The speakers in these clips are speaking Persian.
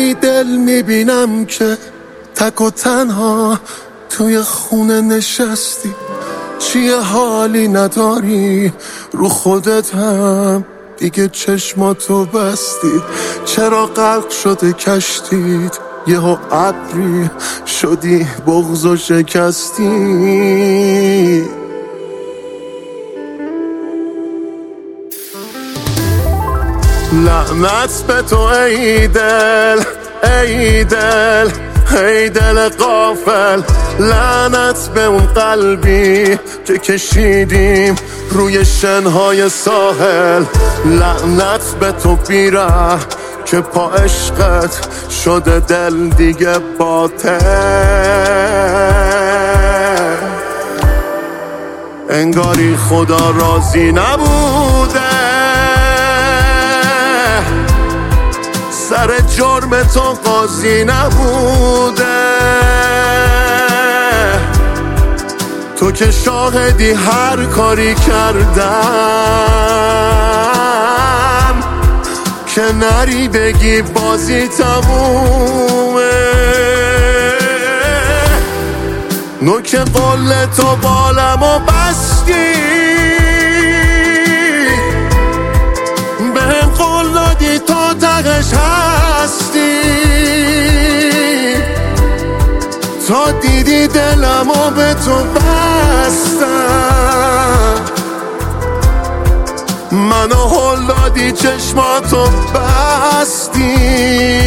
بیدل میبینم که تک و تنها توی خونه نشستی، چیه حالی نداری، رو خودت هم دیگه چشماتو بستی. چرا غرق شده کشتید، یهو ابری شدی بغض و شکستی. لعنت به تو ای دل، ای دل، ای دل غافل. لعنت به اون قلبی که کشیدیم روی شنهای ساحل. لعنت به تو بیره که پا عشقت شده دل دیگه باطل. انگاری خدا راضی نبوده سر جرم تو قاضی نبوده. تو که شاهدی هر کاری کردم که نری بگی بازی تمومه. نوک قول تو بالمو بستی، بهم قول دادی تا تقش هستی. تا دیدی دلمو به تو بستم، منو هل دادی چشماتو بستی.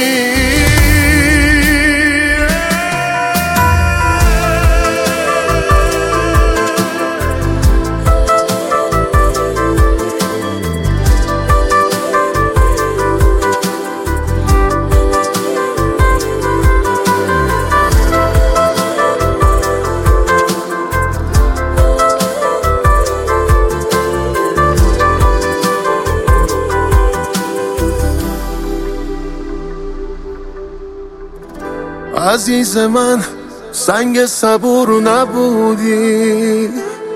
عزیز من سنگ صبور نبودی،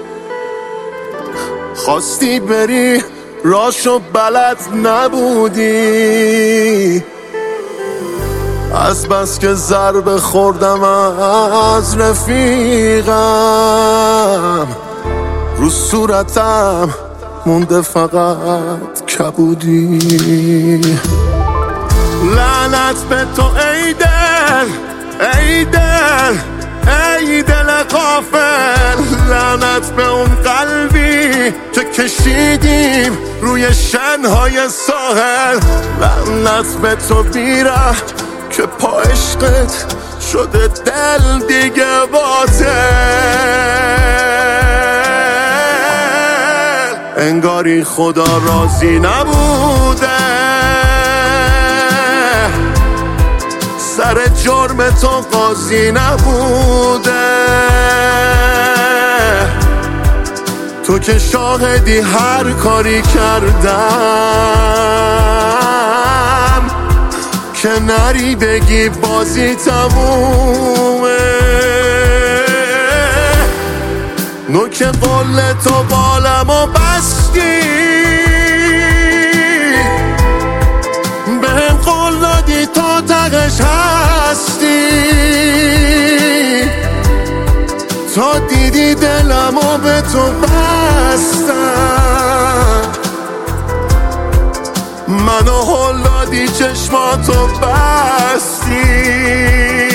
خواستی بری راشو بلد نبودی. از بس که ضربه خوردم از رفیقم، رو صورتم مونده فقط کبودی. لعنت به تو ای دل، ای دل، ای دل غافل. لعنت به اون قلبی که کشیدیم روی شنهای ساحل. لعنت به تو بیره که پا عشقت شده دل دیگه باطل. انگاری خدا راضی نبوده سر جرم تو قاضی نبوده. تو که شاهدی هر کاری کردم که نری بگی بازی تمومه. نوک قول تو بالمو بستی، بهم قول دادی تا تقش هستی. تا دیدی دلمو به تو بستم، منو هل دادی چشماتو بستی.